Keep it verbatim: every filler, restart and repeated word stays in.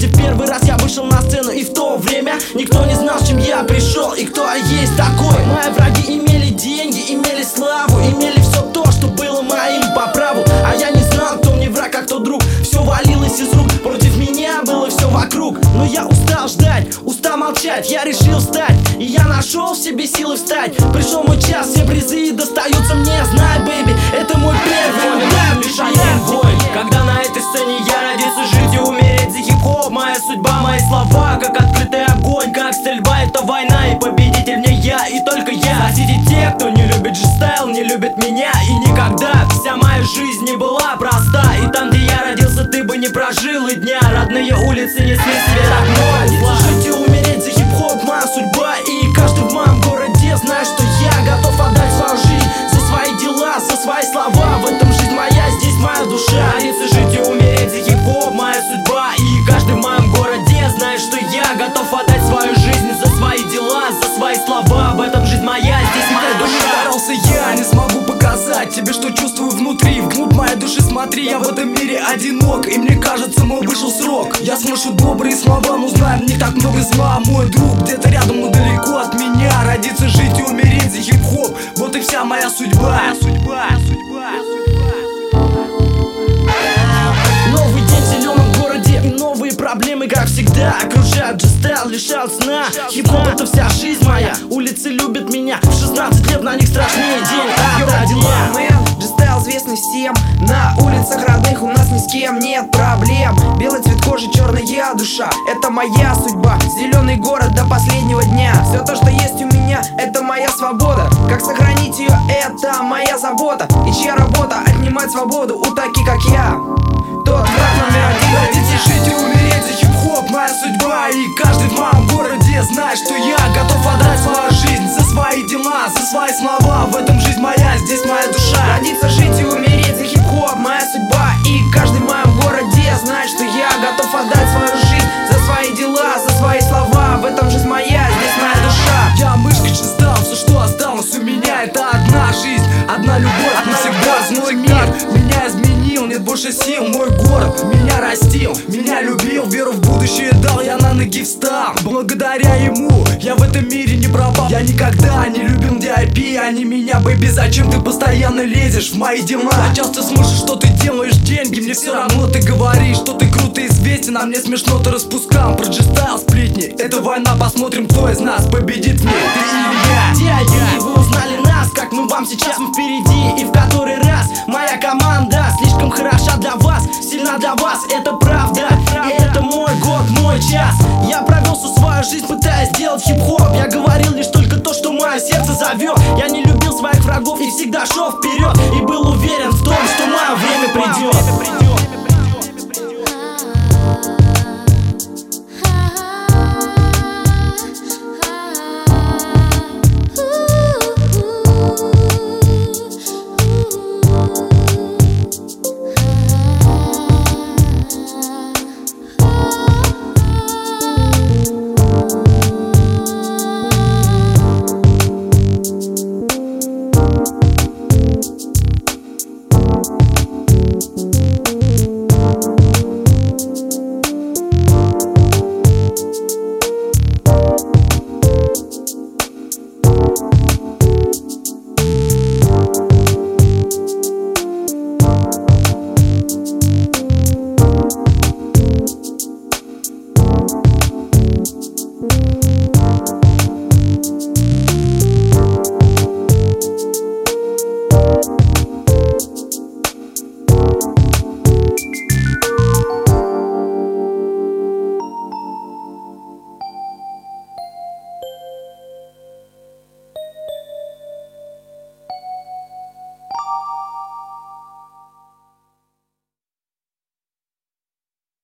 Помните, в первый раз я вышел на сцену, и в то время никто не знал, с чем я пришел и кто я есть такой. Мои враги имели деньги, имели славу, имели все то, что было моим по праву. А я не знал, кто мне враг, а кто друг. Все валилось из рук, против меня было все вокруг. Но я устал ждать, устал молчать, я решил встать, и я нашел в себе силы встать. Пришел мой час, все призы достаются мне. Знай, бэйби, это мой первый удар. Лишь один бой, когда на этой сцене я родился жить и умереть за хип-хоп. Моя судьба, мои слова, как открытый огонь, как стрельба, это война, и победитель не я, и только я. Хотите те, кто не любит G-Style, не любит меня, и никогда вся моя жизнь не была проста. И там, где я родился, ты бы не прожил и дня. Родные улицы несли себе родной. Жить и умереть за хип-хоп, моя судьба, и каждый в моем городе знает, что я готов отдать свою жизнь за свои дела, за свои слова. В этом жизнь моя, здесь моя душа. Родиться, жить и умереть за хип-хоп, моя судьба, и каждый в моем городе знает, что я готов отдать свою жизнь за свои дела, за свои слова. В этом жизнь моя, здесь моя душа. Старался я, не смогу показать тебе, что чувствую внутри. Вглубь моей души смотри, я в этом мире одинок, и мне кажется, мой вышел срок. Я слышу добрые слова, но знаю, в них так много зла. Мой друг где-то рядом, но далеко от меня. Родиться, жить и умереть за хип-хоп, вот и вся моя судьба. Судьба, судьба, судьба. Новый день в зеленом городе, и новые проблемы, как всегда, окружают. G-Style лишал сна. Хип-хоп — это вся жизнь моя. Улицы любят меня, в шестнадцать лет на них страшнее день. А, да, дела. G-Style известный всем. На улицах родных у нас ни с кем нет проблем. Белый цвет кожи, черная душа, это моя судьба. Зеленый город до последнего дня. Все то, что есть у меня, это моя свобода. Как сохранить ее, это моя забота. И чья работа отнимать свободу у таких, как я? Тот враг номер один. Родиться, жить и умереть за хип-хоп, моя судьба, и каждый в моем городе знает, что я готов отдать свою жизнь за свои дела, за свои слова. В этом жизнь моя, здесь моя душа. Родиться, жить и умереть за хип-хоп, моя судьба, и каждый в моем городе знает, что я готов отдать свою жизнь за свои дела, за свои слова. В этом жизнь моя, здесь моя душа. Я мышка G-Style, все, что осталось у меня, это одна жизнь, одна любовь, одна навсегда. Злой мир меня изменил, нет больше сил. Мой город меня растил, меня любил, веру в будущее дал, я на ноги встал. Благодаря ему я в этом мире не пропал. Я никогда не любил ди ай пи, они меня, бэйби, зачем ты постоянно лезешь в мои дела? Я часто слышу, что ты делаешь деньги, мне все равно ты говоришь, что ты круто известен, а мне смешно ты распускал про G-Style сплетни. Это война, посмотрим, кто из нас победит в ней, ты или я. Дядя, вы узнали нас, как мы вам сейчас, мы впереди. И в который раз моя команда слишком хороша для вас, сильна для вас, это правда. И это мой год, мой час. Я провел всю свою жизнь, пытаясь сделать хип-хоп. Я говорил лишь только то, что мое сердце зовет. Я не любил своих врагов и всегда шел вперед, и был уверен в том,